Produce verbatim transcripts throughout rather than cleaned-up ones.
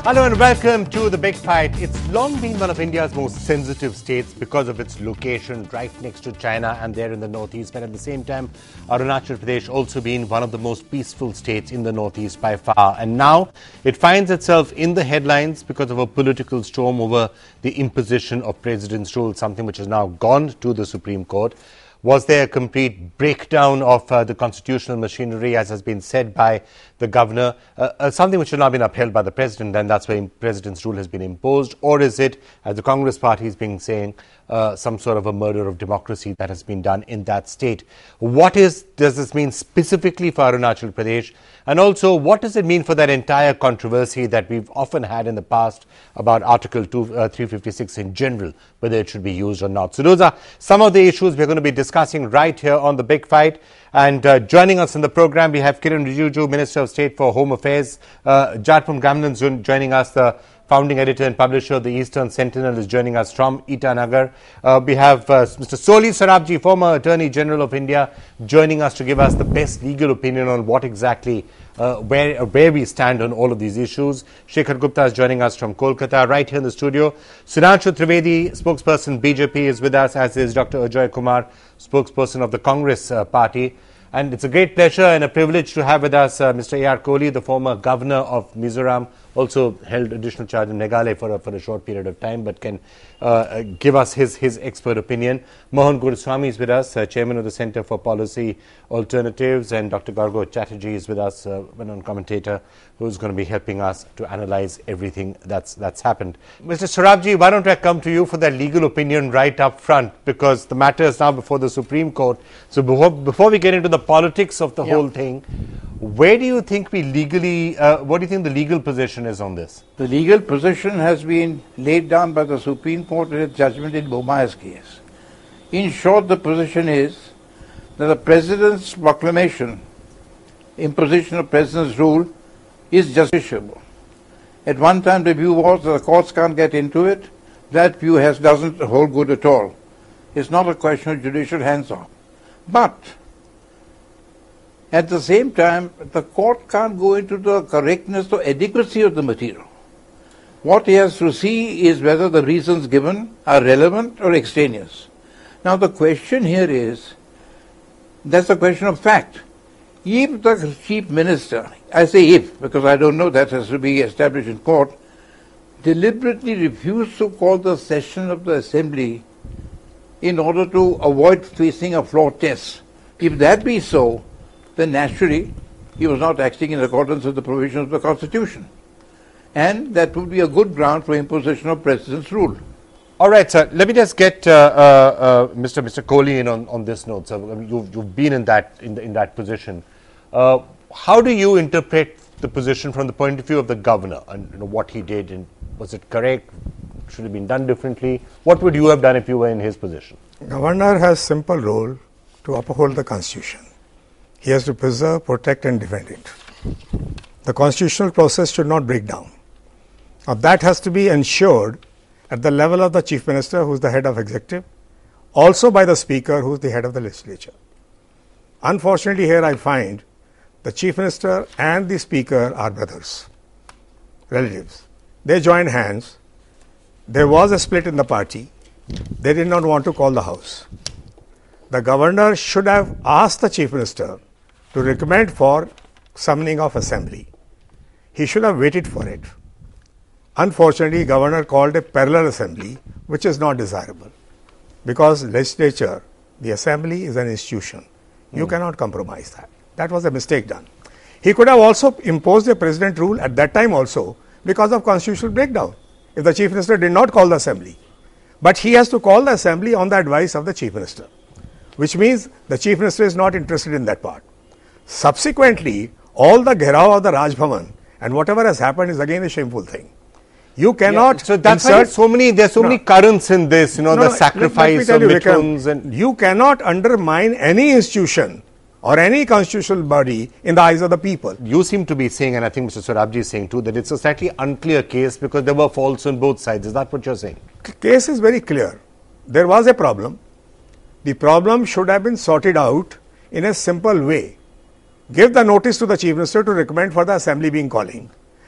Hello and welcome to The Big Fight. It's long been one of India's most sensitive states because of its location right next to China and there in the northeast. But at the same time, Arunachal Pradesh also been one of the most peaceful states in the northeast by far. And now it finds itself in the headlines because of a political storm over the imposition of President's rule, something which has now gone to the Supreme Court. Was there a complete breakdown of uh, the constitutional machinery, as has been said by the governor, uh, uh, something which has not been upheld by the president, and that's why the president's rule has been imposed? Or is it, as the Congress party is being saying, uh, some sort of a murder of democracy that has been done in that state? What is does this mean specifically for Arunachal Pradesh? And also, what does it mean for that entire controversy that we've often had in the past about Article two, uh, three fifty-six in general, whether it should be used or not? So those are some of the issues we're going to be discussing right here on The Big Fight. And uh, joining us in the program, we have Kiren Rijiju, Minister of State for Home Affairs. Uh, Jarpam Gamnan joining us, the founding editor and publisher of the Eastern Sentinel, is joining us from Itanagar. Uh, we have uh, Mister Soli Sorabji, former Attorney General of India, joining us to give us the best legal opinion on what exactly, uh, where uh, where we stand on all of these issues. Shekhar Gupta is joining us from Kolkata, right here in the studio. Sudhanshu Trivedi, spokesperson B J P, is with us, as is Doctor Ajoy Kumar, spokesperson of the Congress uh, party. And it's a great pleasure and a privilege to have with us uh, Mister A R Kohli, the former governor of Mizoram, also held additional charge in Meghalaya for a, for a short period of time, but can uh, give us his, his expert opinion. Mohan Guruswamy is with us, uh, chairman of the Center for Policy Alternatives, and Doctor Gargo Chatterjee is with us, uh, well-known commentator, who's going to be helping us to analyze everything that's that's happened. Mister Sorabji, why don't I come to you for that legal opinion right up front, because the matter is now before the Supreme Court. So before, before we get into the politics of the yeah. whole thing, where do you think we legally, uh, what do you think the legal position is on this? The legal position has been laid down by the Supreme Court in its judgment in Bomaya's case. In short, the position is that the President's proclamation, imposition of President's rule, is justiciable. At one time the view was that the courts can't get into it. That view has, doesn't hold good at all. It's not a question of judicial hands-off. But at the same time, the court can't go into the correctness or adequacy of the material. What he has to see is whether the reasons given are relevant or extraneous. Now the question here is, that's a question of fact. If the Chief Minister, I say if, because I don't know, that has to be established in court, deliberately refused to call the session of the Assembly in order to avoid facing a floor test, if that be so, then naturally he was not acting in accordance with the provisions of the Constitution. And that would be a good ground for imposition of President's rule. All right, sir. Let me just get uh, uh, uh, Mister Mister Kohli in on, on this note. So I mean, you've, you've been in that in, the, in that position. Uh, how do you interpret the position from the point of view of the governor and you know, what he did? And was it correct? Should it have been done differently? What would you have done if you were in his position? Governor has simple role to uphold the Constitution. He has to preserve, protect and defend it. The constitutional process should not break down. Now that has to be ensured at the level of the Chief Minister, who is the head of executive, also by the Speaker, who is the head of the legislature. Unfortunately, here I find the Chief Minister and the Speaker are brothers, relatives. They joined hands. There was a split in the party. They did not want to call the House. The Governor should have asked the Chief Minister to recommend for summoning of Assembly. He should have waited for it. Unfortunately, Governor called a parallel Assembly, which is not desirable, because legislature, the Assembly is an institution. You mm. cannot compromise that. That was a mistake done. He could have also imposed a President rule at that time also because of constitutional breakdown, if the Chief Minister did not call the Assembly. But he has to call the Assembly on the advice of the Chief Minister, which means the Chief Minister is not interested in that part. Subsequently, all the gherao of the Raj Bhavan and whatever has happened is again a shameful thing. You cannot. Yeah, so that's why so many. There's so no, many currents in this. You know, no, the sacrifice of Mithuns, and you cannot undermine any institution or any constitutional body in the eyes of the people. You seem to be saying, and I think Mister Sorabji is saying too, that it's a slightly unclear case because there were faults on both sides. Is that what you're saying? The case is very clear. There was a problem. The problem should have been sorted out in a simple way. Give the notice to the Chief Minister to recommend for the Assembly being calling,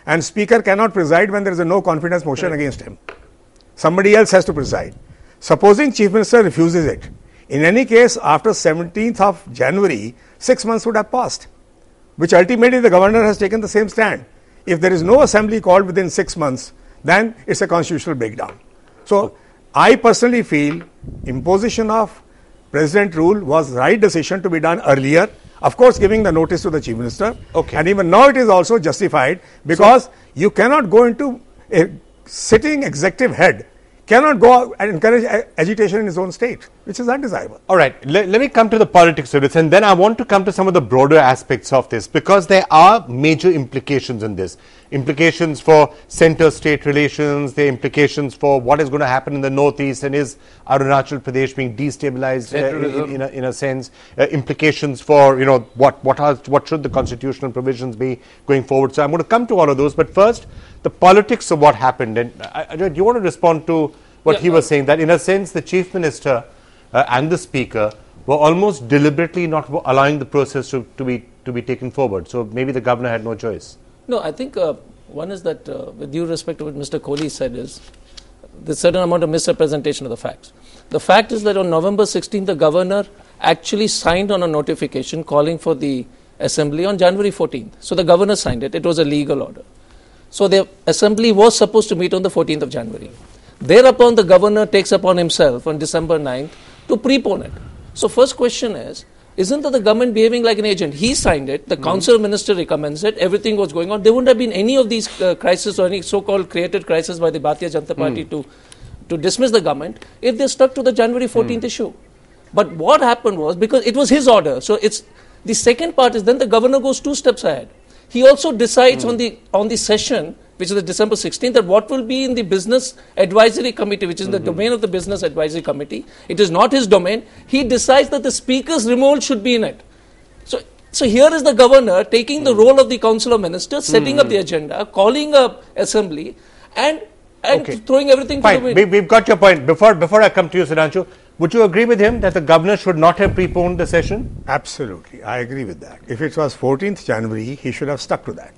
and Speaker cannot preside when there is a no confidence motion right. against him. Somebody else has to preside. Supposing Chief Minister refuses it, in any case, after seventeenth of January, six months would have passed, which ultimately the Governor has taken the same stand. If there is no assembly called within six months, then it's a constitutional breakdown. So, I personally feel imposition of President rule was the right decision to be done earlier. Of course, giving the notice to the Chief Minister. Okay. And even now it is also justified because so, you cannot go into a sitting executive head cannot go and encourage agitation in his own state, which is undesirable. All right, let, let me come to the politics of this, and then I want to come to some of the broader aspects of this, because there are major implications in this. Implications for center-state relations, there are implications for what is going to happen in the northeast, and is Arunachal Pradesh being destabilized uh, in, in, a, in a sense. Uh, implications for, you know, what, what, are, what should the constitutional provisions be going forward. So I'm going to come to all of those, but first, the politics of what happened. And uh, do you want to respond to what yeah, he was uh, saying, that in a sense the Chief Minister uh, and the Speaker were almost deliberately not allowing the process to, to be to be taken forward? So maybe the Governor had no choice. No, I think uh, one is that, uh, with due respect to what Mister Kohli said, is there's a certain amount of misrepresentation of the facts. The fact is that on November sixteenth, the Governor actually signed on a notification calling for the Assembly on January fourteenth. So the Governor signed it. It was a legal order. So the Assembly was supposed to meet on the fourteenth of January. Thereupon, the Governor takes upon himself on December ninth to prepone it. So first question is, isn't that the government behaving like an agent? He signed it, the mm-hmm. Council Minister recommends it, everything was going on. There wouldn't have been any of these uh, crises or any so-called created crisis by the Bharatiya Janata Party mm. to, to dismiss the government if they stuck to the January fourteenth mm. issue. But what happened was, because it was his order, so it's the second part is then the Governor goes two steps ahead. He also decides mm. on the on the session, which is the December sixteenth, that what will be in the Business Advisory Committee, which is mm-hmm. the domain of the Business Advisory Committee. It is not his domain. He decides that the Speaker's removal should be in it. So, so here is the Governor taking mm. the role of the Council of Ministers, setting mm. up the agenda, calling a assembly, and and okay. throwing everything Fine. to the wind. We, we've got your point. Before before I come to you, Sudhanshu, would you agree with him that the Governor should not have preponed the session? Absolutely, I agree with that. If it was fourteenth January, he should have stuck to that.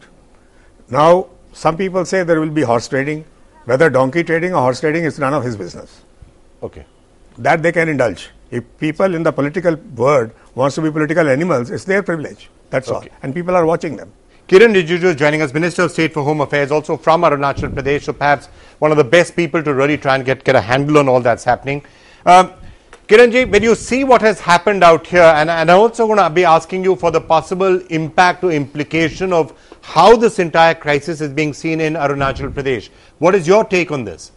Now, some people say there will be horse trading. Whether donkey trading or horse trading is none of his business. Okay. That they can indulge. If people in the political world wants to be political animals, it's their privilege. That's okay. all. And people are watching them. Kiran Rijiju is joining us, Minister of State for Home Affairs, also from Arunachal Pradesh, so perhaps one of the best people to really try and get, get a handle on all that's happening. Um, Kiranji, when you see what has happened out here, and, and I'm also going to be asking you for the possible impact or implication of how this entire crisis is being seen in Arunachal Pradesh. What is your take on this?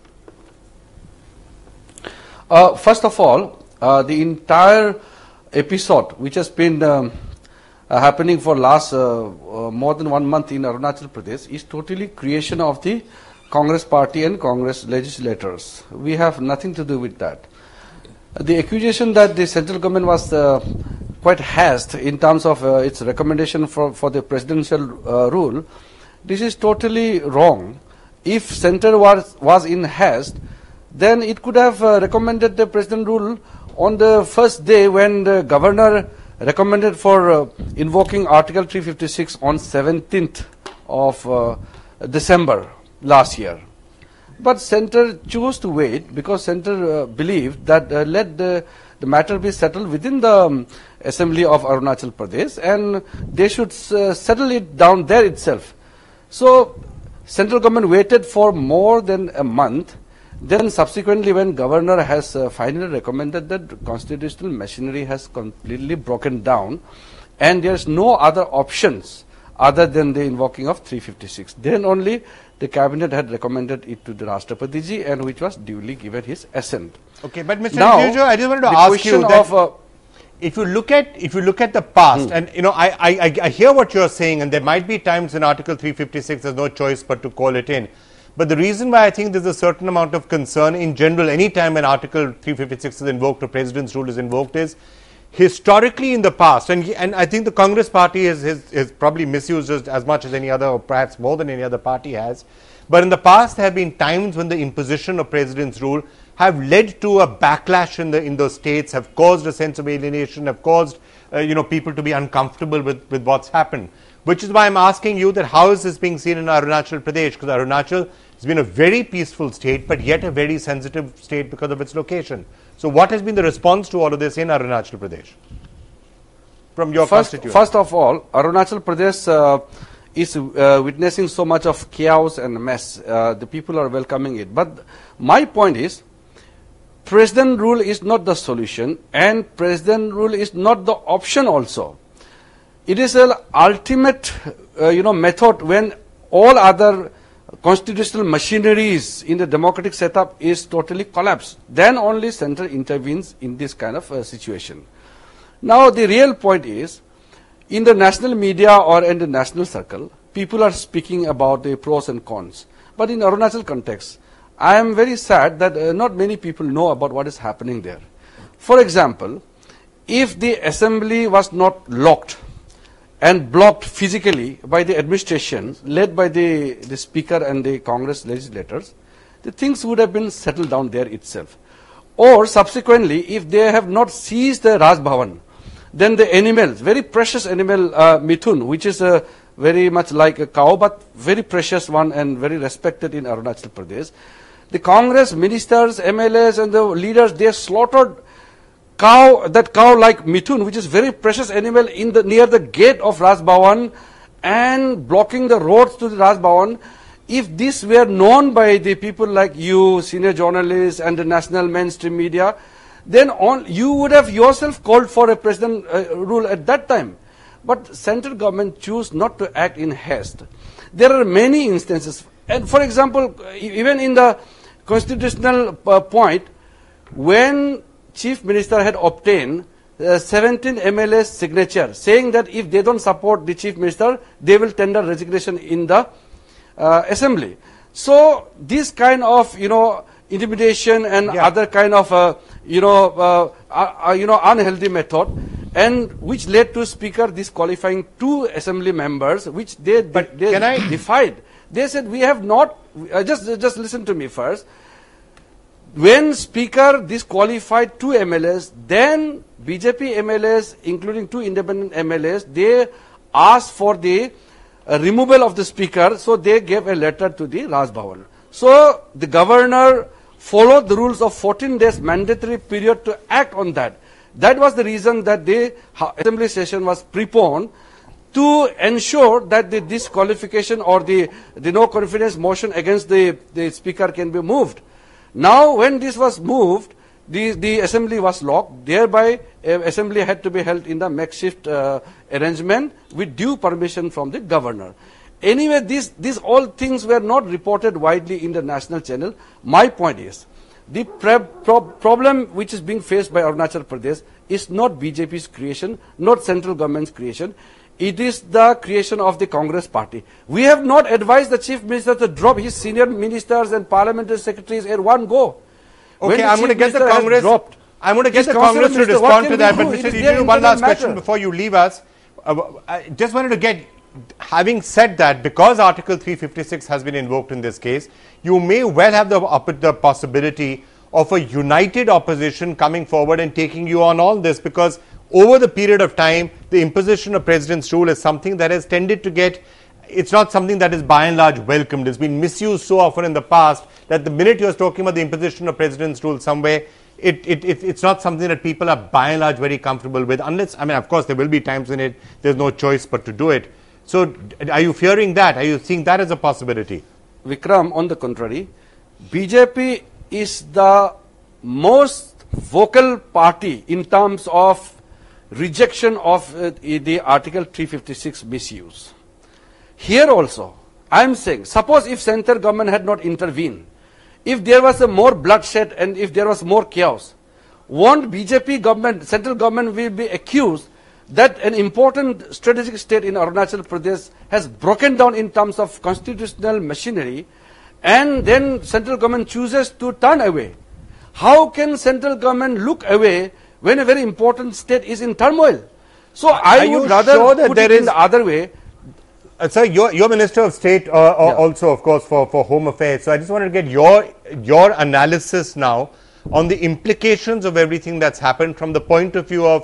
Uh, first of all, uh, the entire episode which has been um, uh, happening for last uh, uh, more than one month in Arunachal Pradesh is totally creation of the Congress party and Congress legislators. We have nothing to do with that. The accusation that the central government was uh, quite hasty in terms of uh, its recommendation for, for the presidential uh, rule, this is totally wrong. If center was, was in haste, then it could have uh, recommended the president rule on the first day when the governor recommended for uh, invoking Article three fifty-six on seventeenth of uh, December last year. But center chose to wait because center uh, believed that uh, let the, the matter be settled within the um, Assembly of Arunachal Pradesh, and they should uh, settle it down there itself. So central government waited for more than a month. Then subsequently, when governor has uh, finally recommended that constitutional machinery has completely broken down and there is no other options other than the invoking of three fifty-six, then only the cabinet had recommended it to the Rashtrapati ji, and which was duly given his assent. Okay, but Mister Rijiju, I just wanted to ask you that of, uh, if you look at if you look at the past, hmm. and you know, I, I I hear what you are saying, and there might be times in Article three fifty-six there's no choice but to call it in. But the reason why I think there's a certain amount of concern in general, any time an Article three fifty-six is invoked or President's rule is invoked, is historically in the past, and and I think the Congress party has, has, has probably misused it as much as any other, or perhaps more than any other party has. But in the past, there have been times when the imposition of President's rule have led to a backlash in the in those states, have caused a sense of alienation, have caused uh, you know people to be uncomfortable with with what's happened. which is why I'm asking you that how is this being seen in Arunachal Pradesh? Because Arunachal has been a very peaceful state, but yet a very sensitive state because of its location. So what has been the response to all of this in Arunachal Pradesh from your first, constituents? First of all, Arunachal Pradesh uh, is uh, witnessing so much of chaos and mess. Uh, the people are welcoming it. But my point is, president rule is not the solution, and president rule is not the option also. It is an ultimate, uh, you know, method when all other constitutional machineries in the democratic setup is totally collapsed. Then only center intervenes in this kind of uh, situation. Now the real point is, in the national media or in the national circle, people are speaking about the pros and cons. But in Arunachal context, I am very sad that uh, not many people know about what is happening there. For example, if the assembly was not locked and blocked physically by the administration led by the, the speaker and the Congress legislators, the things would have been settled down there itself. Or subsequently, if they have not seized the Raj Bhavan, then the animals, very precious animal, uh, Mithun, which is a very much like a cow, but very precious one and very respected in Arunachal Pradesh. The Congress ministers, M L As and the leaders, they slaughtered cow, that cow like Mithun, which is very precious animal, in the near the gate of Raj Bhavan and blocking the roads to the Raj Bhavan. If this were known by the people like you, senior journalists and the national mainstream media, then on, you would have yourself called for a president uh, rule at that time. But central government choose not to act in haste. There are many instances. And for example, even in the constitutional uh, point, when Chief Minister had obtained uh, seventeen M L A's signature, saying that if they don't support the Chief Minister, they will tender resignation in the uh, Assembly. So this kind of, you know, intimidation and yeah. other kind of, uh, you know, uh, uh, you know, unhealthy method, and which led to Speaker disqualifying two Assembly members, which they, But they can I defied. They said, we have not, uh, just, just listen to me first. When Speaker disqualified two M L As, then B J P M L As, including two independent M L As, they asked for the uh, removal of the Speaker, so they gave a letter to the Raj Bhavan. So the governor followed the rules of fourteen days mandatory period to act on that. That was the reason that the assembly session was preponed, to ensure that the disqualification or the, the no confidence motion against the, the speaker can be moved. Now when this was moved, the, the assembly was locked, thereby uh, assembly had to be held in the makeshift uh, arrangement with due permission from the governor. Anyway, these, these all things were not reported widely in the national channel. My point is, the pre pro problem which is being faced by Arunachal Pradesh is not B J P's creation, not central government's creation. It is the creation of the Congress party. We have not advised the Chief Minister to drop his senior ministers and parliamentary secretaries at one go. Okay, I'm going to get the Congress. Dropped, I'm going to get the Congress to respond to that. But Mister Riju, one last question before you leave us. Uh, I just wanted to get, having said that, because Article three fifty-six has been invoked in this case, you may well have the, the possibility of a united opposition coming forward and taking you on all this, because over the period of time, the imposition of President's rule is something that has tended to get, it's not something that is by and large welcomed. It's been misused so often in the past that the minute you're talking about the imposition of President's rule somewhere, it, it, it, it's not something that people are by and large very comfortable with, unless, I mean, of course, there will be times in it, there's no choice but to do it. So, are you fearing that? Are you seeing that as a possibility? Vikram, on the contrary, B J P is the most vocal party in terms of rejection of uh, the Article three fifty-six misuse. Here also, I am saying, suppose if central government had not intervened, if there was a more bloodshed and if there was more chaos, won't B J P government, central government will be accused that an important strategic state in Arunachal Pradesh has broken down in terms of constitutional machinery, and then central government chooses to turn away? How can central government look away when a very important state is in turmoil? So Are I you would rather sure that put there it is in the other way. Uh, sir, you're, you're Minister of State uh, uh, Yeah. also, of course, for, for Home Affairs. So I just wanted to get your, your analysis now on the implications of everything that's happened from the point of view of,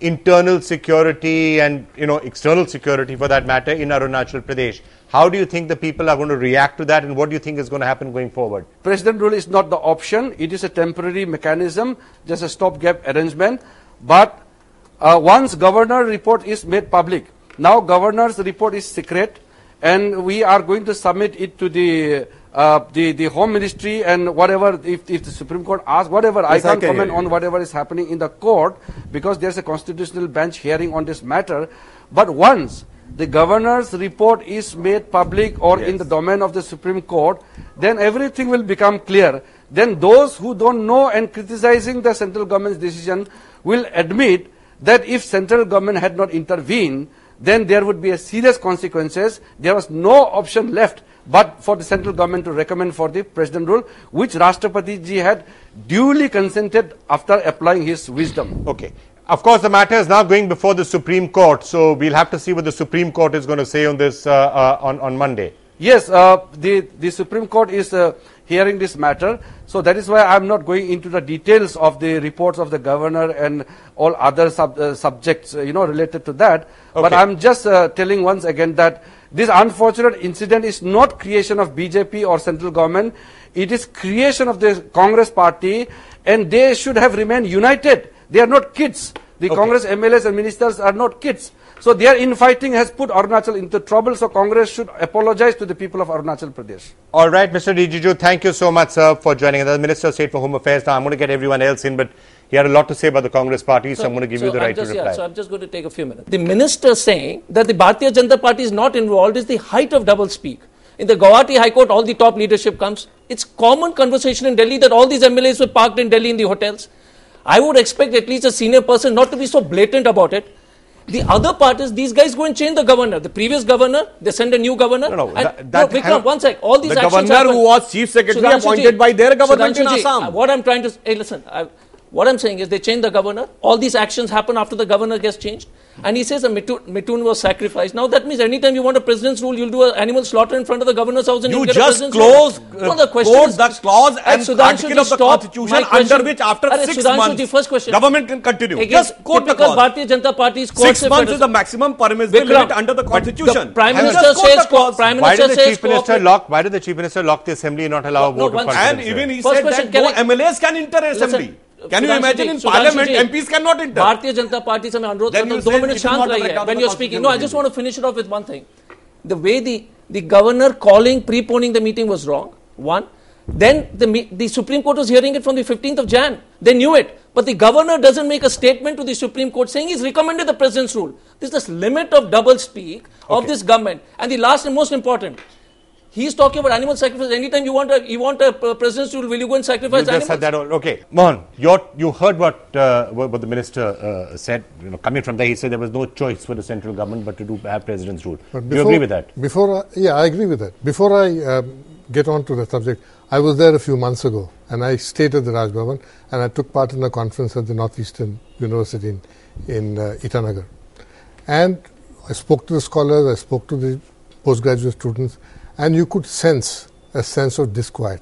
internal security and, you know, external security for that matter in Arunachal Pradesh. How do you think the people are going to react to that, and what do you think is going to happen going forward? President rule is not the option. It is a temporary mechanism, just a stopgap arrangement. But uh, once governor report is made public, now governor's report is secret, and we are going to submit it to the uh, the, the Home Ministry and whatever, if, if the Supreme Court asks, whatever, yes, I can't I can comment on whatever is happening in the court because there's a constitutional bench hearing on this matter. But once the governor's report is made public or yes. in the domain of the Supreme Court, then everything will become clear. Then those who don't know and criticizing the central government's decision will admit that if central government had not intervened, then there would be a serious consequences. There was no option left but for the central government to recommend for the president rule, which Rashtrapati ji had duly consented after applying his wisdom. Okay. Of course, the matter is now going before the Supreme Court, so we'll have to see what the Supreme Court is going to say on this uh, uh, on, on Monday. Yes, uh, the, the Supreme Court is uh, hearing this matter, so that is why I am not going into the details of the reports of the governor and all other sub, uh, subjects, uh, you know, related to that. Okay. But I am just uh, telling once again that this unfortunate incident is not creation of B J P or central government. It is creation of the Congress party, and they should have remained united. They are not kids. The okay. Congress M L As and ministers are not kids. So their infighting has put Arunachal into trouble. So Congress should apologize to the people of Arunachal Pradesh. All right, Mister Rijiju, thank you so much, sir, for joining us. The Minister of State for Home Affairs. Now I'm going to get everyone else in, but he had a lot to say about the Congress party, so, so I'm going to give so you the I'm right just, to reply. Yeah, so I'm just going to take a few minutes. The minister saying that the Bharatiya Janata Party is not involved is the height of double speak. In the Guwahati High Court, all the top leadership comes. It's common conversation in Delhi that all these M L As were parked in Delhi in the hotels. I would expect at least a senior person not to be so blatant about it. The other part is these guys go and change the governor. The previous governor, they send a new governor. No, no, and, that, that no Vikram, one sec. All these the actions governor happen. who was chief secretary Sudhanshu appointed ji, by their government Sudhanshu in Assam. Ji, what I'm trying to hey, listen. I, what I'm saying is they change the governor. All these actions happen after the governor gets changed. And he says a Mitun, Mitun was sacrificed. Now that means anytime you want a president's rule, you'll do an animal slaughter in front of the governor's house and you get just a close uh, no, the question quote is, the clause and article of the constitution under which after Arre, six Sudhanshu months ji, first question. government can continue. Again, just quote the clause. Bharatiya Janata Party's six months is the maximum permissible limit under the constitution. The Prime Minister says Prime Minister why did the Chief Minister lock? Why did the Chief Minister lock the assembly and not allow a vote of confidence? And even he said that no M L As can enter assembly. Can you imagine in parliament M Ps cannot enter? Bharatiya Janata Party se main anurod karta hu two minutes shant rahiye when you are speaking. No, I just want to finish it off with one thing. The way the the governor calling preponing the meeting was wrong. One. Then the the Supreme Court was hearing it from the fifteenth of January. They knew it. But the governor doesn't make a statement to the Supreme Court saying he's recommended the president's rule. This is the limit of double speak of okay. this government. And the last and most important, he's talking about animal sacrifice. Anytime you want a, you want a president's rule, will you go and sacrifice you just animals? Said that all. Okay, Mohan, you're, you heard what, uh, what what the minister uh, said. You know, coming from there, he said there was no choice for the central government but to do have president's rule. Before, do you agree with that? Before, I, yeah, I agree with that. Before I um, get on to the subject, I was there a few months ago, and I stayed at the Raj Bhavan, and I took part in a conference at the Northeastern University in in uh, Itanagar, and I spoke to the scholars, I spoke to the postgraduate students. And you could sense a sense of disquiet,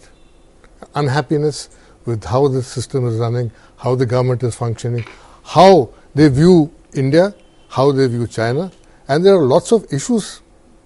unhappiness with how the system is running, how the government is functioning, how they view India, how they view China, and there are lots of issues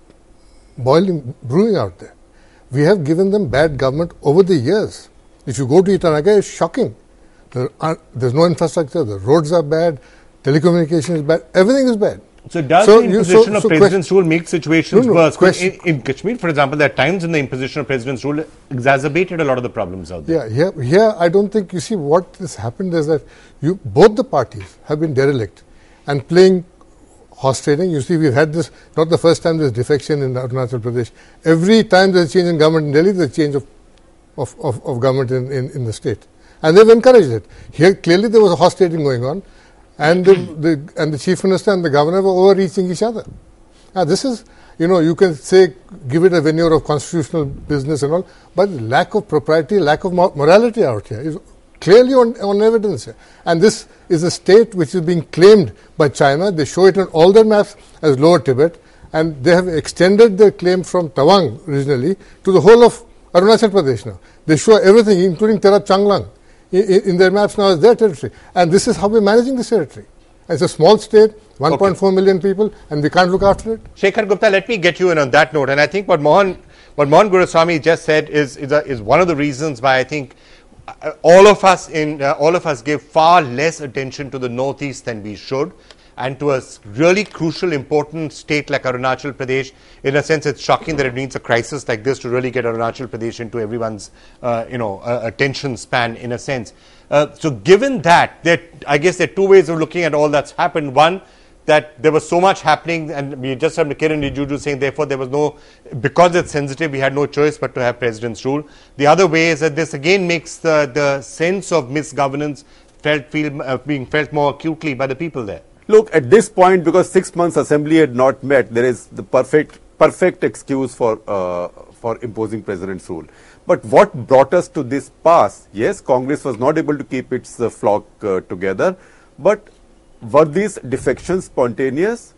boiling, brewing out there. We have given them bad government over the years. If you go to Itanagar, it's shocking. There are, there's no infrastructure, the roads are bad, telecommunication is bad, everything is bad. So does so the imposition you, so, of so president's rule make situations no, no, worse? In, in Kashmir, for example, there are times when the imposition of president's rule exacerbated a lot of the problems out there. Yeah, here, here I don't think, you see, what has happened is that you both the parties have been derelict and playing horse trading. You see, we've had this, not the first time there's defection in Arunachal Pradesh. Every time there's a change in government in Delhi, there's a change of, of, of, of government in, in, in the state. And they've encouraged it. Here, clearly there was a horse trading going on. And the, the and the chief minister and the governor were overreaching each other. Now this is, you know, you can say give it a veneer of constitutional business and all, but lack of propriety, lack of morality out here is clearly on, on evidence here. And this is a state which is being claimed by China. They show it on all their maps as Lower Tibet, and they have extended their claim from Tawang originally to the whole of Arunachal Pradesh now. They show everything, including Tera Changlang. In, in their maps now as their territory. And this is how we're managing this territory. It's a small state, one point four okay. million people, and we can't look after it. Shekhar Gupta, let me get you in on that note. And I think what Mohan, what Mohan Guruswamy just said is is, a, is one of the reasons why I think uh, all of us in uh, all of us give far less attention to the Northeast than we should, and to a really crucial, important state like Arunachal Pradesh. In a sense, it's shocking that it needs a crisis like this to really get Arunachal Pradesh into everyone's, uh, you know, uh, attention span. In a sense. Uh, so given that, that, I guess there are two ways of looking at all that's happened. One, that there was so much happening, and we just heard Kiran Rijiju saying, therefore, there was no, because it's sensitive, we had no choice but to have President's rule. The other way is that this again makes the, the sense of misgovernance felt, feel, uh, being felt more acutely by the people there. Look, at this point, because six months Assembly had not met, there is the perfect, perfect excuse for, uh, for imposing President's rule. But what brought us to this pass? Yes, Congress was not able to keep its uh, flock uh, together, but were these defections spontaneous?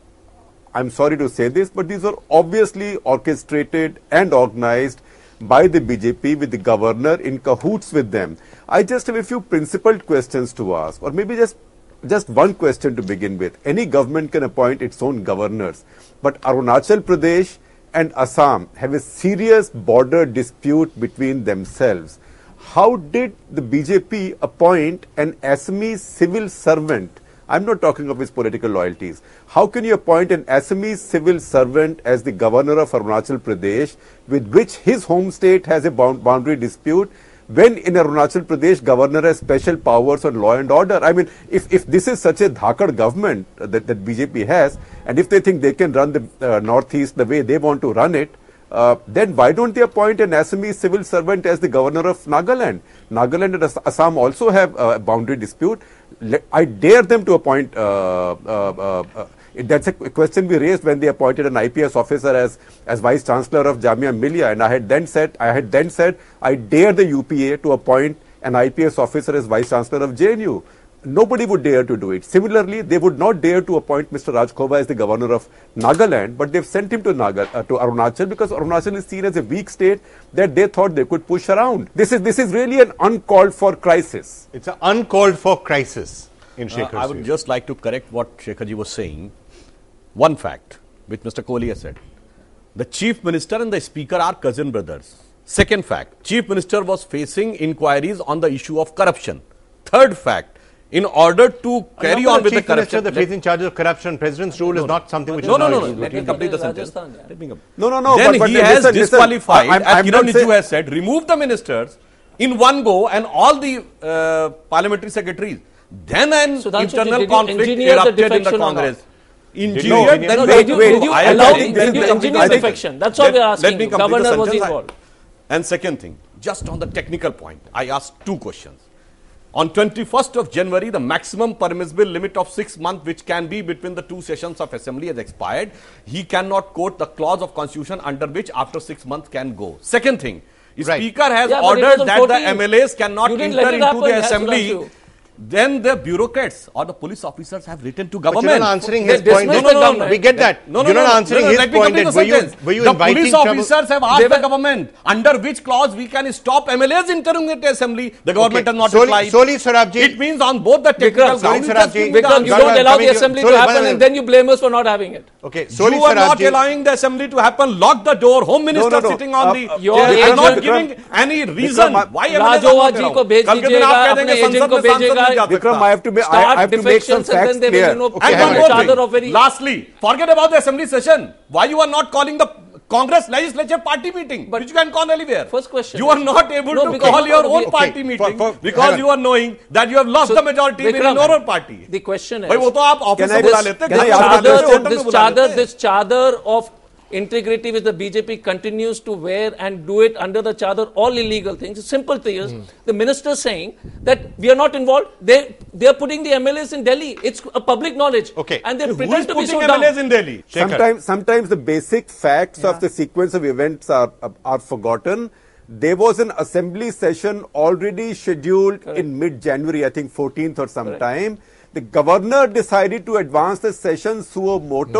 I'm sorry to say this, but these were obviously orchestrated and organized by the B J P with the governor in cahoots with them. I just have a few principled questions to ask, or maybe just, just one question to begin with. Any government can appoint its own governors, but Arunachal Pradesh and Assam have a serious border dispute between themselves. How did the B J P appoint an Assamese civil servant? I'm not talking of his political loyalties. How can you appoint an Assamese civil servant as the governor of Arunachal Pradesh, with which his home state has a boundary dispute, when in Arunachal Pradesh, governor has special powers on law and order? I mean, if, if this is such a dhakad government that, that B J P has, and if they think they can run the uh, Northeast the way they want to run it, uh, then why don't they appoint an Assamese civil servant as the governor of Nagaland? Nagaland and Assam also have a boundary dispute. Let, I dare them to appoint, uh, uh, uh, that's a question we raised when they appointed an I P S officer as, as Vice Chancellor of Jamia Millia, and I had then said, I had then said, I dare the U P A to appoint an I P S officer as Vice Chancellor of J N U. Nobody would dare to do it. Similarly, they would not dare to appoint Mister Raj Khoba as the governor of Nagaland, but they've sent him to Naga, uh, to Arunachal, because Arunachal is seen as a weak state that they thought they could push around. This is this is really an uncalled for crisis. It's an uncalled for crisis in Shekhar. Uh, I would just like to correct what Shekharji was saying. One fact, which Mister Kohli has said. The Chief Minister and the Speaker are cousin brothers. Second fact, Chief Minister was facing inquiries on the issue of corruption. Third fact, in order to carry on with the corruption, the facing charges of corruption, President's rule no, is not something which no, is no, no, no, no. Let me complete the sentence. Let me no, no, no. Then but, but he listen, has listen, disqualified, I'm, as I'm Kiran Rijiju has said, remove the ministers in one go and all the uh, parliamentary secretaries. Then an Sudhanshu, internal did conflict erupted in the Congress. Engineered? Then wait, wait, wait. Did you allow the engineer defection? That's what we are asking. Let me complete Governor the was sentence. involved. And second thing, just on the technical point, I asked two questions. On twenty-first of January, the maximum permissible limit of six months, which can be between the two sessions of Assembly, has expired. He cannot quote the clause of Constitution under which after six months can go. Second thing, right. Speaker has yeah, ordered that the M L As cannot enter into happen, the Assembly. Then the bureaucrats or the police officers have written to government. But you're not answering his They point. dismiss No, the no, no, government. we get that. No, no, you're no, not no, answering no, no, his let me point. complete That the were you, sentence. were you the inviting police trouble? officers have asked the government under which clause we can stop M L As entering into Assembly. The government Okay. has not Soli- replied. Soli Sarabji. It means on both the technical Vikram, grounds. Soli Sarabji. Vikram, you Sorry, don't I'm allow coming the to- assembly sorry, to happen one and minute. then you blame us for not having it. Okay, Soli You are not Sarabji. allowing the assembly to happen. Lock the door. Home minister no, no. sitting on Uh, the. uh, your they are not agent- giving any reason Vikram, why M L As राजोवा are ji not को भेज कल के दिन दीजिएगा, आप कह अपने देंगे एजेंट संसद को में सांसद भेजिएगा। नहीं जा सकता। Vikram, I have to be, I, Start I have to make some defections and facts then there will clear. be no- And Okay, one one more charter thing. of very- Lastly, forget about the assembly session. Why you are not calling the Congress legislature party meeting, But which you can call anywhere. First question You are is- not able No, to because- call your Okay, own okay. party meeting For- for- because hang on. you are knowing that you have lost So, the majority Vikram, within your own party. The question is, भाई वो तो आप office Can से I- बुला this- लेते can I हैं, ask hotel a में question? बुला this लेते charter, हैं। this charter of integrity which the B J P continues to wear and do it under the charter, all illegal things. Simple thing is, the minister saying that we are not involved. They they are putting the M L As in Delhi. It's a public knowledge. Okay. And they Who is pretend to be putting so M L As dumb. in Delhi? Shekhar. Sometimes, sometimes the basic facts of the sequence of events are, are forgotten. There was an assembly session already scheduled Correct. in mid-January, I think fourteenth or sometime. The governor decided to advance the session suo moto,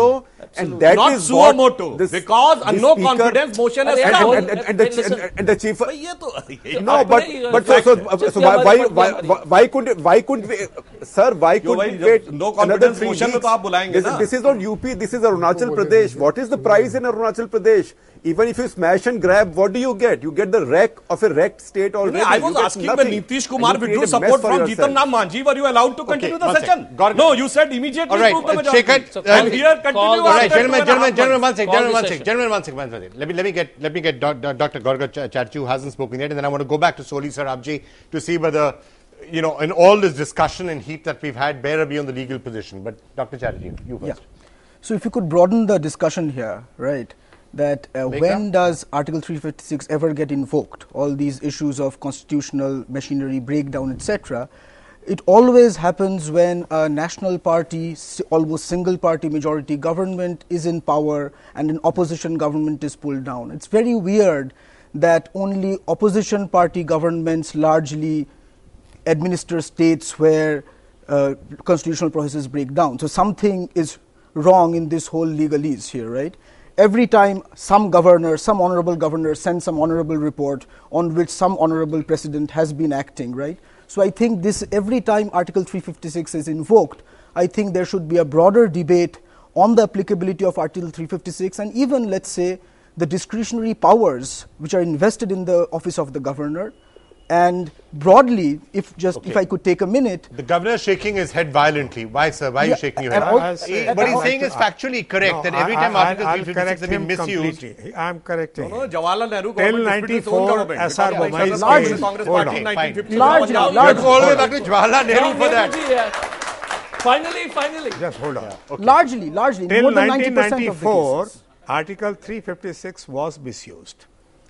and that not is suo what moto, this- because a the no speaker- confidence motion has and, come. and, and, and, the, Listen. and, and the chief. Bhai, ye to- No, but but so, so, so why why why why, why couldn't why couldn't we, sir? Why Yo, couldn't we bhai, wait no another confidence three motion weeks? mein to aap bulayenge This, na. this is not U P. This is Arunachal Pradesh. What is the price in Arunachal Pradesh? Even if you smash and grab, what do you get? You get the wreck of a wrecked state already. I You was get asking nothing. when Nitish Kumar And you withdrew create a mess support for from yourself. Jitan Ram Manjhi, were you allowed to continue Okay, the one session? sec. Gaurav- No, you said immediately All right, prove the uh, majority. Shekhar, So, uh, from here, call continue the- All right, after gentlemen, two and a half gentlemen, gentlemen, one months. second, Call gentlemen, the one second, session. gentlemen, one second, one second. Let me let me get let me get Doc- Doc- Doctor Gorga Ch- Chatterjee, who hasn't spoken yet, and then I want to go back to Soli Sarabji to see whether, you know, in all this discussion and heat that we've had, bear be on the legal position. But Doctor Chatterjee, you first. Yeah. So if you could broaden the discussion here, right, that uh, when does Article three fifty-six ever get invoked? All these issues of constitutional machinery breakdown, et cetera. It always happens when a national party, si- almost single party majority government is in power and an opposition government is pulled down. It's very weird that only opposition party governments largely administer states where uh, constitutional processes break down. So something is wrong in this whole legalese here, right? Every time some governor, some honorable governor sends some honorable report on which some honorable president has been acting, right? So I think this, every time Article three fifty-six is invoked, I think there should be a broader debate on the applicability of Article three fifty-six and even, let's say, the discretionary powers which are invested in the office of the governor. And broadly, if just if I could take a minute, The governor is shaking his head violently. Why, sir? Why are Yeah, you shaking your and head? all- I'll say- He- what he's I'll saying say- is factually correct, No, that every I- time I- Article I'll three fifty-six correct has been him misused. completely. I'm correcting No, him. Jawaharlal Nehru Till government disputed its own ninety-four, government. S R Because Bomai's it was Congress case- Congress hold Party on. in nineteen fifty. Largely- Punjab. largely- Let's go all the way back to Jawaharlal Nehru for that. Nehruji, yeah. Finally, finally. Just hold on. largely, largely, Till more than ninety nineteen percent of the ninety-four, cases. Article three fifty-six was misused.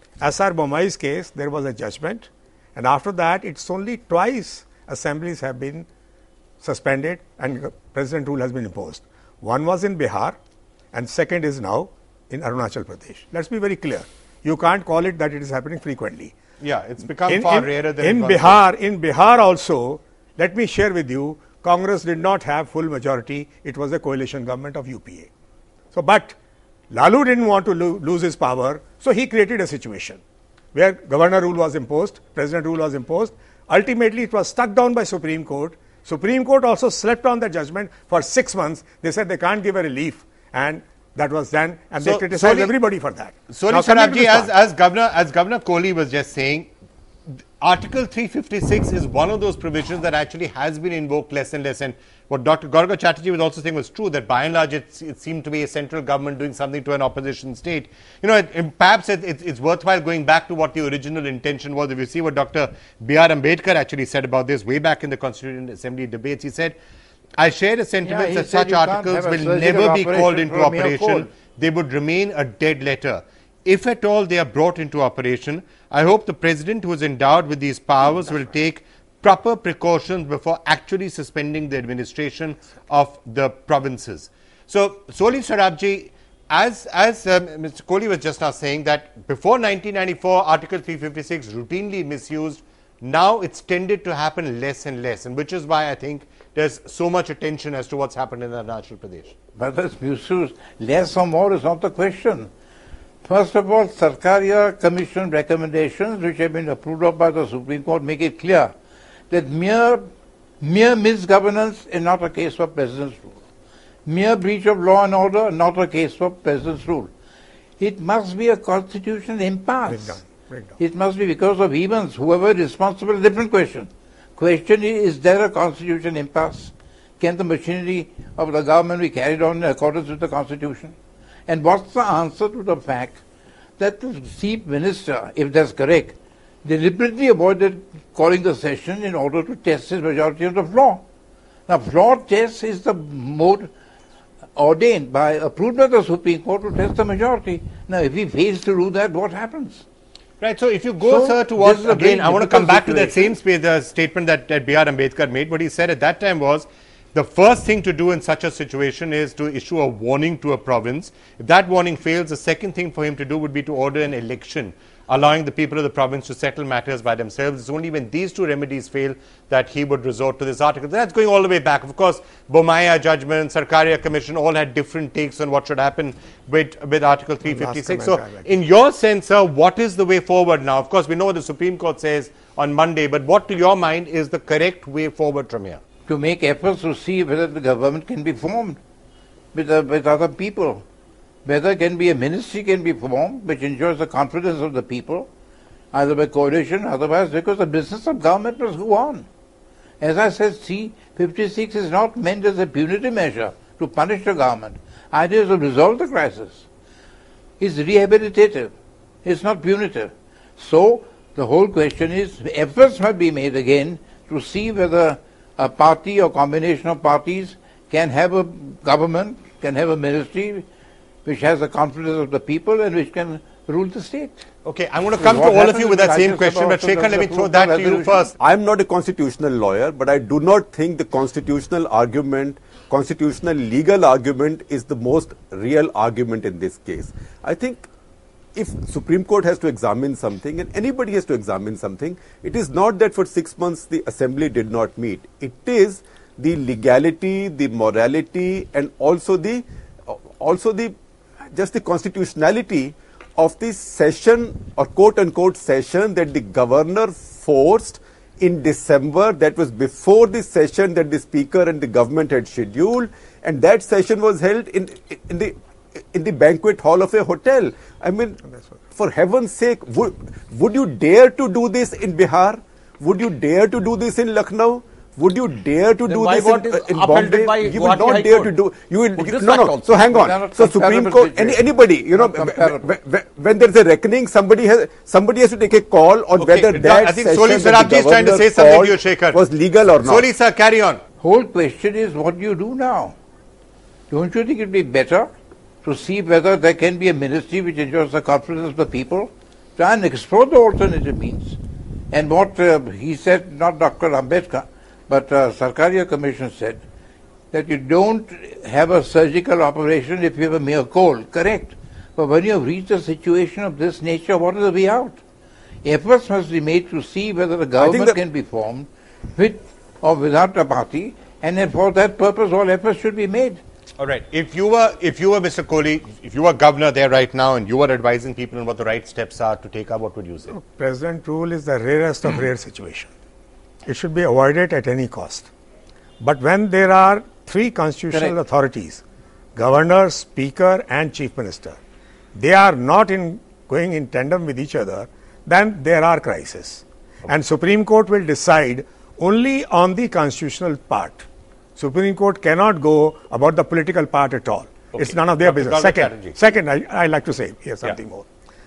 S R Bomai's case, there was a judgment, and after that, it's only twice assemblies have been suspended and president rule has been imposed. One was in Bihar, and second is now in Arunachal Pradesh. Let's be very clear. You can't call it that it is happening frequently. Yeah, it's become in, far in- rarer than in it was. Bihar. In Bihar also, let me share with you, Congress did not have full majority. It was a coalition government of U P A. So, but Lalu didn't want to lo- lose his power, so he created a situation where governor rule was imposed, president rule was imposed. Ultimately, it was struck down by Supreme Court. Supreme Court also slept on the judgment for six months. They said they can't give a relief, and that was done, and So, they criticized Soli- everybody for that. Soli Now, coming to Sarabji, this as, part. as Governor as Governor Kohli was just saying, Article three fifty-six is one of those provisions that actually has been invoked less and less. And what Doctor Gorga Chatterjee was also saying was true, that by and large it, it seemed to be a central government doing something to an opposition state. You know, it, it, perhaps it, it, it's worthwhile going back to what the original intention was. If you see what Doctor B R Ambedkar actually said about this way back in the Constituent Assembly debates, he said, I share the sentiments he that said such you can't articles have a will surgical never be operation called into from mere operation. code. They would remain a dead letter. If at all they are brought into operation, I hope the President, who is endowed with these powers, will take proper precautions before actually suspending the administration of the provinces. So, Soli Sarabji, as, as um, Mister Kohli was just now saying, that before nineteen ninety-four, Article three fifty-six routinely misused. Now it's tended to happen less and less, and which is why I think there's so much attention as to what's happened in Arunachal Pradesh. But this misuse, less or more is not the question. First of all, Sarkaria Commission recommendations, which have been approved of by the Supreme Court, make it clear that mere, mere misgovernance is not a case for President's rule. Mere breach of law and order, not a case for President's rule. It must be a constitutional impasse. Breakdown, breakdown. It must be because of events. Whoever is responsible is a different question. Question is, is there a constitutional impasse? Can the machinery of the government be carried on in accordance with the Constitution? And what's the answer to the fact that the Chief Minister, if that's correct, deliberately avoided calling the session in order to test his majority on the floor? Now, floor test is the mode ordained by, approved by the Supreme Court to test the majority. Now, if he fails to do that, what happens? Right. So if you go, So, sir, to this what is a again, very I want to come difficult back to that same situation. space, the statement that, that B R Ambedkar made. What he said at that time was, the first thing to do in such a situation is to issue a warning to a province. If that warning fails, the second thing for him to do would be to order an election allowing the people of the province to settle matters by themselves. It's only when these two remedies fail that he would resort to this article. That's going all the way back. Of course, Bomaya judgment, Sarkaria Commission all had different takes on what should happen with, with Article three fifty-six. So, in your sense, sir, what is the way forward now? Of course, we know what the Supreme Court says on Monday, but what, to your mind, is the correct way forward from here? To make efforts to see whether the government can be formed with, uh, with other people. Whether can be a ministry can be formed which ensures the confidence of the people, either by coalition, otherwise because the business of government must go on. As I said, three fifty-six is not meant as a punitive measure to punish the government. Idea is to resolve the crisis. It's rehabilitative. It's not punitive. So the whole question is efforts must be made again to see whether a party or combination of parties can have a government, can have a ministry which has the confidence of the people and which can rule the state. Okay, I'm going to come to all of you with that same question, but Shekhar, let me throw that to you first. I'm not a constitutional lawyer, but I do not think the constitutional argument, constitutional legal argument is the most real argument in this case. I think if Supreme Court has to examine something and anybody has to examine something, it is not that for six months the Assembly did not meet. It is the legality, the morality and also the also the just the constitutionality of the session or quote-unquote session that the governor forced in December. That was before the session that the speaker and the government had scheduled, and that session was held in in the in the banquet hall of a hotel. I mean, for heaven's sake, would, would you dare to do this in Bihar? Would you dare to do this in Lucknow? Would you dare to then do why this in, uh, in Bombay? You would not dare to do. You will. You, no, no. So hang on. So Supreme Court, any, anybody, you know, when, when there is a reckoning, somebody has somebody has to take a call on okay, whether that I think session Soli Sarabji is trying to say something to you, Shekhar. Was legal or not? Soli sir, carry on. Whole question is what do you do now? Don't you think it would be better to see whether there can be a ministry which ensures the confidence of the people? Try and explore the alternative means. And what uh, he said, not Doctor Ambedkar, but uh, Sarkaria Commission said that you don't have a surgical operation if you have a mere cold, correct. But when you have reached a situation of this nature, what is the way out? Efforts must be made to see whether the government can be formed with or without a party, and then for that purpose all efforts should be made. All right. If you were, if you were Mister Kohli, if you were governor there right now and you were advising people on what the right steps are to take up, what would you say? So, President rule is the rarest of rare situation. It should be avoided at any cost. But when there are three constitutional Correct. authorities, governor, speaker and chief minister, they are not in going in tandem with each other, then there are crises. Okay. And Supreme Court will decide only on the constitutional part. Supreme Court cannot go about the political part at all. Okay. It's none of their business. Second, second, I, I like to say here something yeah. more.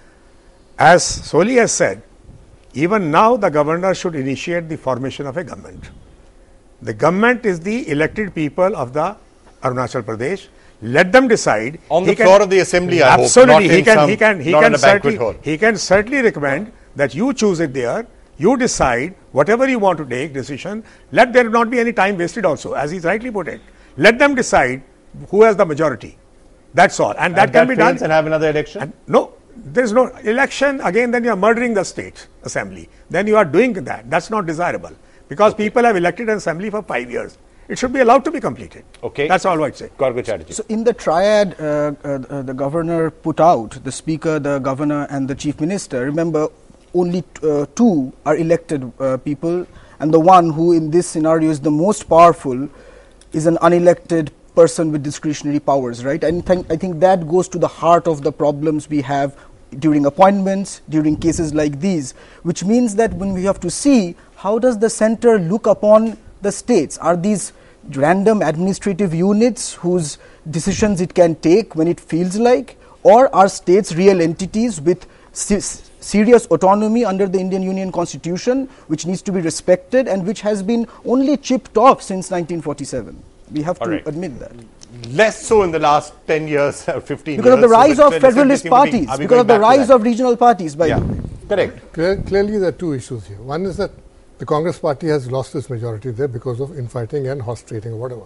As Soli has said, even now the governor should initiate the formation of a government. The government is the elected people of the Arunachal Pradesh. Let them decide. On the floor can, of the assembly, I absolutely, hope. He can, he can, he can certainly, hall. he can certainly recommend that you choose it there. You decide whatever you want to take decision. Let there not be any time wasted also, as he's rightly put it. Let them decide who has the majority. That's all. And that and can that be done. And have another election? And no, there is no election. Again, then you are murdering the state assembly. Then you are doing that. That's not desirable. Because okay. people have elected an assembly for five years. It should be allowed to be completed. Okay. That's all I'd say. Garg Chatterjee. So in the triad uh, uh, uh, the governor put out, the speaker, the governor and the chief minister, remember only uh, two are elected uh, people, and the one who in this scenario is the most powerful is an unelected person with discretionary powers, right? And th I think that goes to the heart of the problems we have during appointments, during cases like these, which means that when we have to see how does the center look upon the states? Are these random administrative units whose decisions it can take when it feels like, or are states real entities with serious autonomy under the Indian Union Constitution, which needs to be respected and which has been only chipped off since nineteen forty-seven. We have All to right. admit that. Less so in the last ten years or fifteen because years. Because of the rise so of federalist parties, be, because of the rise of regional parties. By yeah. Correct. Clear, clearly there are two issues here. One is that the Congress party has lost its majority there because of infighting and horse trading or whatever.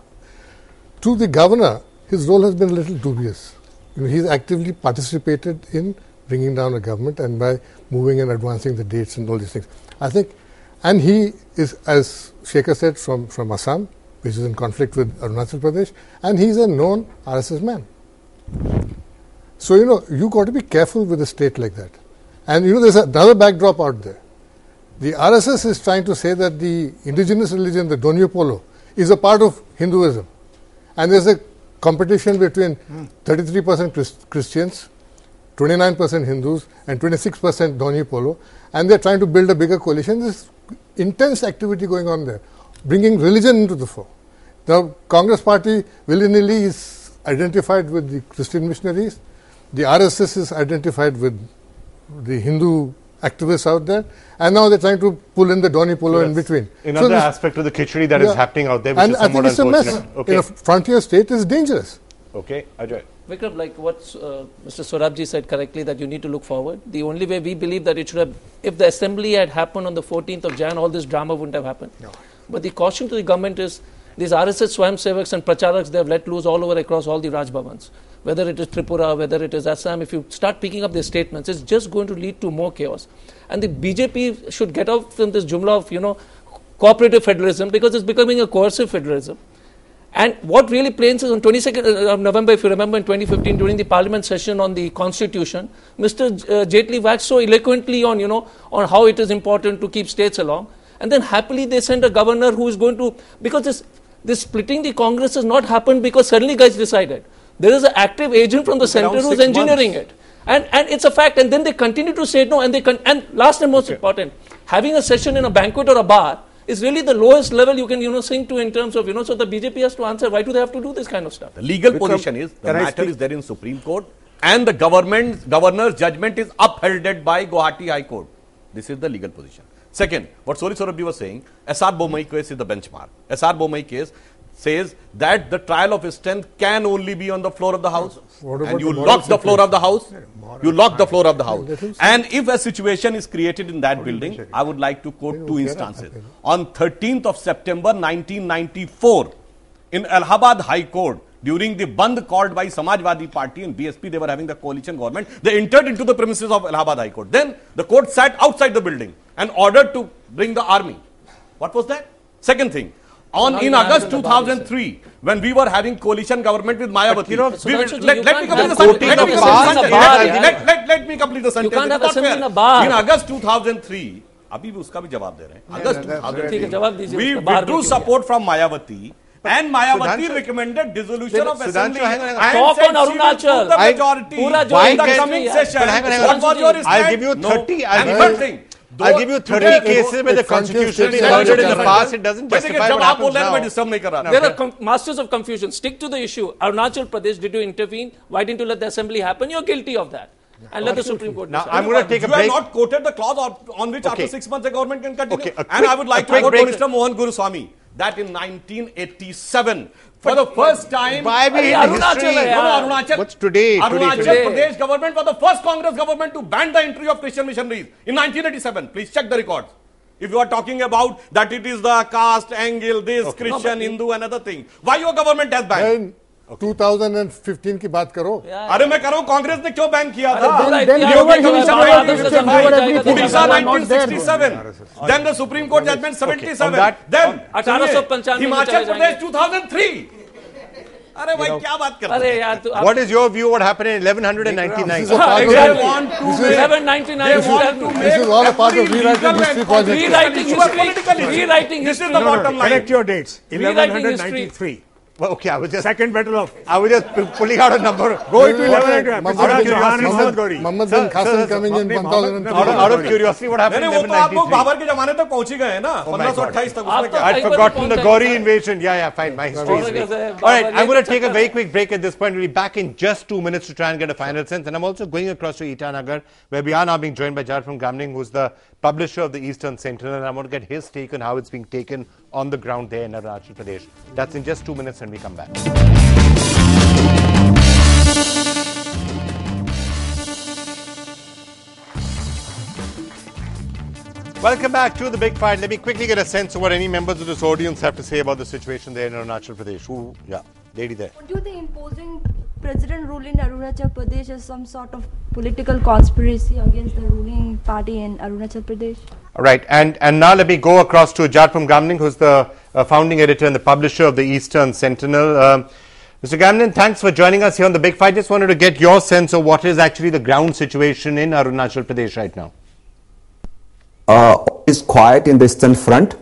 To the governor, his role has been a little dubious. You know, he's actively participated in bringing down a government and by moving and advancing the dates and all these things. I think, and he is, as Shekhar said, from, from Assam, which is in conflict with Arunachal Pradesh, and he's a known R S S man. So, you know, you got to be careful with a state like that. And, you know, there's another backdrop out there. The R S S is trying to say that the indigenous religion, the Donyo Polo, is a part of Hinduism. And there's a competition between thirty-three percent Christ- Christians, twenty-nine percent Hindus, and twenty-six percent Donyo Polo. And they're trying to build a bigger coalition. There's intense activity going on there, bringing religion into the fore. The Congress party willy-nilly is identified with the Christian missionaries. The R S S is identified with the Hindu activists out there, and now they're trying to pull in the Donny Polo So in between. Another so this, aspect of the khichdi that yeah. is happening out there, which and is I somewhat think it's unfortunate. A mess. Okay. In a frontier state is dangerous. Okay, Ajay. Vikram, like what uh, Mister Sorabji said correctly, that you need to look forward. The only way we believe that it should have, if the assembly had happened on the fourteenth of January, all this drama wouldn't have happened. No. But the caution to the government is, these R S S Swayamsevaks and Pracharaks, they have let loose all over across all the Raj Bhavans. Whether it is Tripura, whether it is Assam, if you start picking up their statements, it's just going to lead to more chaos. And the B J P should get out from this jumla of, you know, cooperative federalism, because it's becoming a coercive federalism. And what really plains is on twenty-second of November, if you remember, in twenty fifteen, during the parliament session on the constitution, Mister J- uh, Jaitley waxed so eloquently on, you know, on how it is important to keep states along. And then happily they sent a governor who is going to, because this, this splitting the Congress has not happened because suddenly guys decided. There is an active agent from the center who is engineering months. it. And, and it's a fact. And then they continue to say no. And they con- and last and most okay. important, having a session in a banquet or a bar is really the lowest level you can, you know, sing to in terms of, you know, so the B J P has to answer, why do they have to do this kind of stuff? The legal Vikram, position is, the matter speak? is there in Supreme Court, and the government, governor's judgment is upheld by Guwahati High Court. This is the legal position. Second, what Sori Sorabji was saying, S R Bommai case is the benchmark. S R Bommai case says that the trial of strength can only be on the floor of the House. And you lock the floor of the House. You lock the floor of the House. And if a situation is created in that building, I would like to quote two instances. On thirteenth of September nineteen ninety-four, in Allahabad High Court, during the Bandh called by Samajwadi Party and B S P, they were having the coalition government, they entered into the premises of Allahabad High Court. Then the court sat outside the building and ordered to bring the army. What was that? Second thing. On in August two thousand three, when we were having coalition government with Mayawati, you know, we will, let, let me complete the sentence. Let, let, let, let me complete the sentence. You can't have assembly in a bar. In August two thousand three, अभी भी उसका भी जवाब दे रहे हैं. August two thousand three, we withdrew support from Mayawati. And Mayawati recommended dissolution of assembly and talk on Arunachal. The majority in the coming session. What was your stand? I'll give you thirty. And third thing. I'll give you thirty cases where the constitution is allowed in the past. It doesn't justify what happens now. There are com- masters of confusion. Stick to the issue. Arunachal Pradesh, did you intervene? Why didn't you let the assembly happen? You're guilty of that. And let the Supreme Court decide. Now, I'm going to take a break. You have not quoted the clause on which after six months the government can continue. Okay, and I would like to quote Mister Mohan Guruswamy that in nineteen eighty-seven, for the first time, why be in history? Arunachal, What's today? Arunachal today, Pradesh government was the first Congress government to ban the entry of Christian missionaries in nineteen eighty-seven. Please check the records. If you are talking about that it is the caste angle, this okay. Christian, no, Hindu, another thing. Why your government has banned? Okay. twenty fifteen की बात करो. अरे मैं कर रहा हूँ कांग्रेस ने क्यों बैन किया था? Odisha nineteen sixty-seven. Then the Supreme Court judgment seventy-seven. Then Himachal Pradesh two thousand three. अरे भाई क्या बात कर रहे हैं? What is your view? What happened in eleven ninety-nine? This is all a part of rewriting history project. Rewriting history. Rewriting history. This is the bottom line. Correct your dates. eleven ninety-three. Well, okay, I was just second battle of. I was just pulling out a number. Go to eleven hundred. Mohammed bin Qasim coming in one thousand three. Out of curiosity, what happened in eleven ninety-three? आप बाबर के जमाने तक पहुंची गए हैं ना? fifteen twenty-eight तक उसमें क्या? I'd forgotten the Gauri invasion. Yeah, yeah, fine. My history is weak. All right, I'm going to take a very quick break at this point. We'll be back in just two minutes to try and get a final sense. And I'm also going across to Itanagar, where we are now being joined by Jar from Gamning, who's the publisher of the Eastern Sentinel, and I want to get his take on how it's being taken on the ground there in Arunachal Pradesh. That's in just two minutes when we come back. Welcome back to The Big Fight. Let me quickly get a sense of what any members of this audience have to say about the situation there in Arunachal Pradesh. Who, yeah. lady there. Would you think imposing president rule in Arunachal Pradesh is some sort of political conspiracy against the ruling party in Arunachal Pradesh? All right, and, and now let me go across to Jarpam Gamling, who's the uh, founding editor and the publisher of the Eastern Sentinel. Um, Mister Gamling, thanks for joining us here on The Big Fight. Just wanted to get your sense of what is actually the ground situation in Arunachal Pradesh right now. Uh, is quiet in the Eastern Front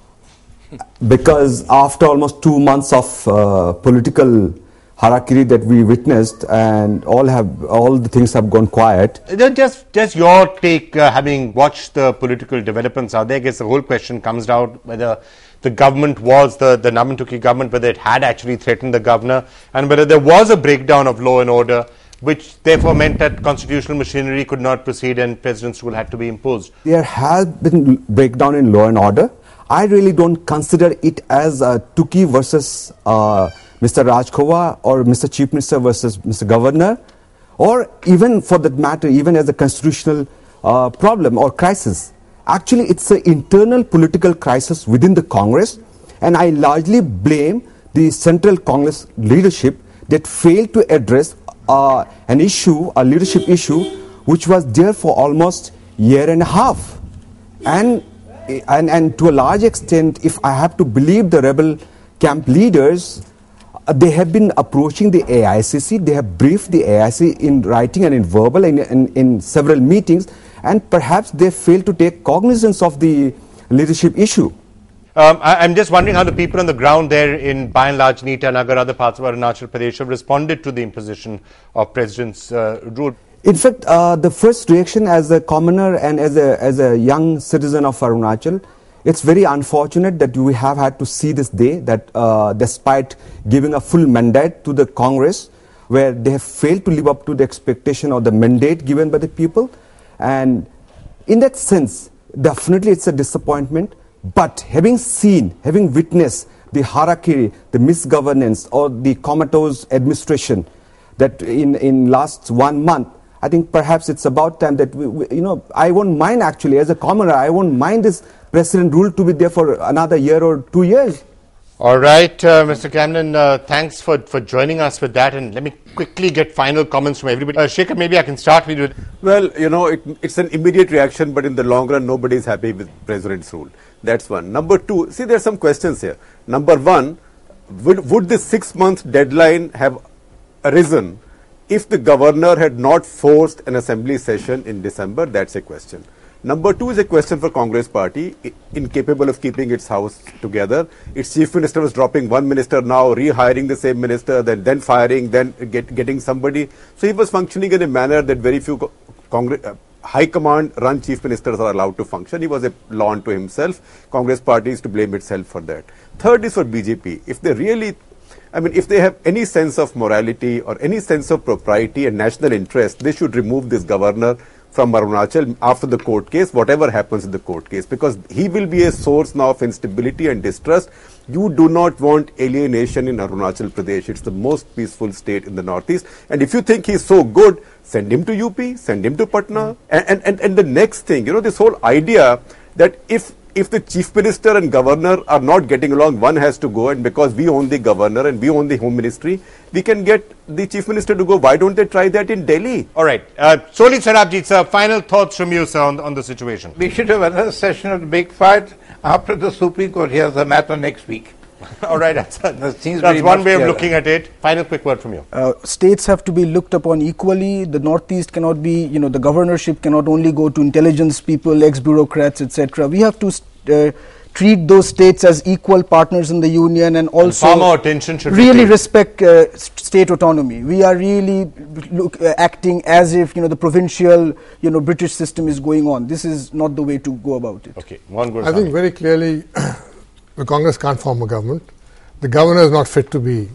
because after almost two months of uh, political harakiri that we witnessed, and all have all the things have gone quiet. Just, just your take, uh, having watched the political developments out there. I guess the whole question comes down whether the government was the the Namantuki government, whether it had actually threatened the governor, and whether there was a breakdown of law and order, which therefore meant that constitutional machinery could not proceed and president's rule had to be imposed. There has been breakdown in law and order. I really don't consider it as a Tukey versus uh, Mister Rajkhova or Mister Chief Minister versus Mister Governor, or even for that matter, even as a constitutional uh, problem or crisis. Actually, it's an internal political crisis within the Congress, and I largely blame the Central Congress leadership that failed to address uh, an issue, a leadership issue, which was there for almost a year and a half. And, and, and to a large extent, if I have to believe the rebel camp leaders, uh, they have been approaching the A I C C, they have briefed the A I C C in writing and in verbal and in, in, in several meetings, and perhaps they failed to take cognizance of the leadership issue. Um, I, I'm just wondering how the people on the ground there in, by and large, Nita Nagar, other parts of Arunachal Pradesh have responded to the imposition of President's uh, rule. In fact, uh, the first reaction as a commoner and as a, as a young citizen of Arunachal, it's very unfortunate that we have had to see this day that uh, despite giving a full mandate to the Congress, where they have failed to live up to the expectation or the mandate given by the people. And in that sense, definitely it's a disappointment. But having seen, having witnessed the harakiri, the misgovernance or the comatose administration that in, in last one month, I think perhaps it's about time that, we, we, you know, I won't mind actually as a commoner, I won't mind this president rule to be there for another year or two years. All right, uh, Mister Gamling, uh, thanks for, for joining us with that. And let me quickly get final comments from everybody. Uh, Shekhar, maybe I can start with you. Well, you know, it, it's an immediate reaction, but in the long run, nobody is happy with president's rule. That's one. Number two, see, there are some questions here. Number one, would, would this six-month deadline have arisen if the governor had not forced an assembly session in December? That's a question. Number two is a question for Congress party, incapable of keeping its house together. Its chief minister was dropping one minister now, rehiring the same minister, then then firing, then get, getting somebody. So he was functioning in a manner that very few co Congress, uh, high command run chief ministers are allowed to function. He was a law unto himself. Congress party is to blame itself for that. Third is for B J P. If they really, I mean, if they have any sense of morality or any sense of propriety and national interest, they should remove this governor from Arunachal after the court case, whatever happens in the court case, because he will be a source now of instability and distrust. You do not want alienation in Arunachal Pradesh. It's the most peaceful state in the northeast. And if you think he's so good, send him to U P, send him to Patna. And, and, and, and the next thing, you know, this whole idea that if if the chief minister and governor are not getting along, one has to go, and because we own the governor and we own the home ministry, we can get the chief minister to go. Why don't they try that in Delhi? All right. Uh, Soli Sarabjit, sir, final thoughts from you, sir, on, on the situation. We should have another session of the big fight after the Supreme Court hears the matter next week. All right, that's, that that's one way of looking at it. Final quick word from you. Uh, states have to be looked upon equally. The Northeast cannot be, you know, the governorship cannot only go to intelligence people, ex-bureaucrats, et cetera. We have to uh, treat those states as equal partners in the union, and also and far more attention should really respect uh, state autonomy. We are really look, uh, acting as if, you know, the provincial, you know, British system is going on. This is not the way to go about it. Okay, one good. I think very clearly the Congress can't form a government. The governor is not fit to be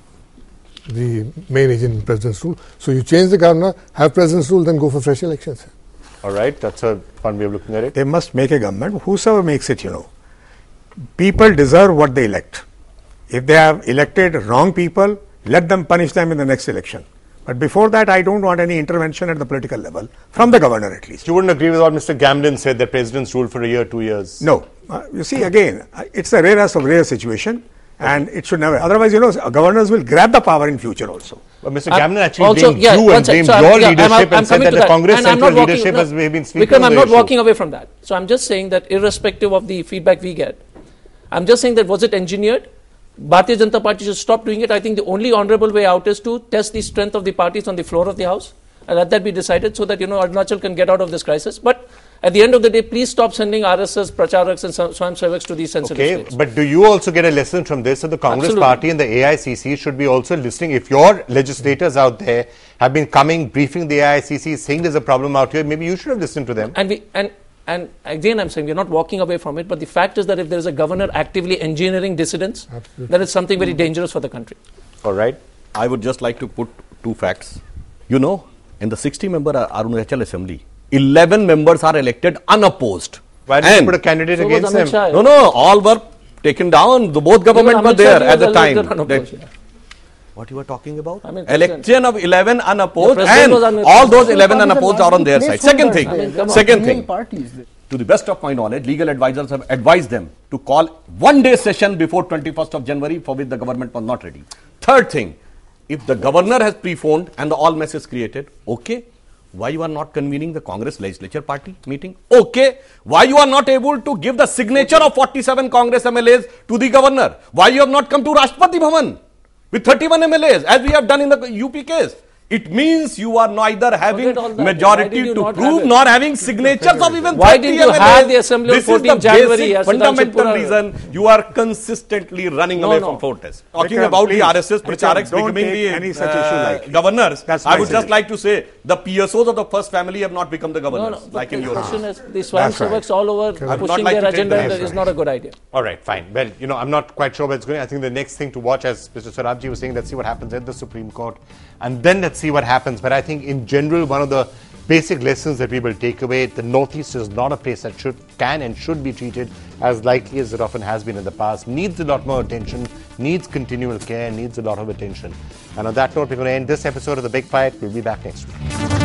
the main agent in president's rule. So you change the governor, have president's rule, then go for fresh elections. All right, that's a fun way of looking at it. They must make a government. Whosoever makes it, you know. People deserve what they elect. If they have elected wrong people, let them punish them in the next election. But before that, I don't want any intervention at the political level, from the governor at least. You wouldn't agree with what Mister Gamling said, that president's rule for a year, two years? No. Uh, you see, again, uh, it's a rarest of rare situation. And it should never. Otherwise, you know, governors will grab the power in future also. But Mister Uh, Gamnan actually also, blamed yeah, you one and sec- blamed so I'm- your yeah, I'm- leadership I'm and said coming that to the that. Congress And I'm central not walking- leadership no, has been speaking Because on I'm the not issue. walking away from that. So I'm just saying that irrespective of the feedback we get, I'm just saying that was it engineered? Bharatiya Janata Party should stop doing it. I think the only honorable way out is to test the strength of the parties on the floor of the House and let that be decided so that, you know, Arunachal can get out of this crisis. But at the end of the day, please stop sending R S S, Pracharaks and Swayamsevaks to these sensitive Okay, states. but do you also get a lesson from this that the Congress Absolutely. party and the A I C C should be also listening? If your legislators out there have been coming, briefing the A I C C, saying there's a problem out here, maybe you should have listened to them. And we and and again, I'm saying we're not walking away from it. But the fact is that if there is a governor actively engineering dissidents, that is something very dangerous for the country. All right. I would just like to put two facts. You know, in the sixty member Arunachal Assembly, eleven members are elected unopposed. Why did And- you put a candidate So was against Amit them? Shah. No, no, all were taken down. The both government Even were Amit Shah there ji at the was time. elected unopposed, That- yeah. What you were talking about? I mean, Election of eleven unopposed, The president and was un- all those So eleven parties are unopposed are on their largely side. Second placeholders thing, there. I mean, come on. second Real thing. parties. To the best of my knowledge, legal advisors have advised them to call one day session before twenty-first of January, for which the government was not ready. Third thing, if the governor has preponed and the all mess is created, okay. Why you are not convening the Congress legislature party meeting? Okay. Why you are not able to give the signature of forty-seven Congress M L As to the governor? Why you have not come to Rashtrapati Bhavan with thirty-one M L As as we have done in the U P case? It means you are neither having Forget all that. Why majority did you to not prove have it? nor having signatures of even Why thirty didn't you M L As. have the assembly on This is the fourteenth January, basic as fundamental Sudhanshu reason you are consistently running No, away no. from protest. Talking Vikram, about please. the R S S Vikram, Pracharaks don't becoming take the any such uh, issue lightly. governors, That's I my would just suggestion. like to say the P S Os of the first family have not become the No, governors, no. like But in the your question is the That's right. Swayamsevaks all over I would not pushing like their to take agenda, the and that next is not a good idea. All right, fine. Well, you know, I'm not quite sure where it's going. I think the next thing to watch, as Mister Sarabji was saying, let's see what happens at the Supreme Court, and then let's see what happens. But I think in general, one of the basic lessons that we will take away, the Northeast is not a place that should, can and should be treated as lightly as it often has been in the past. Needs a lot more attention, needs continual care, needs a lot of attention. And on that note, we're going to end this episode of The Big Fight. We'll be back next week.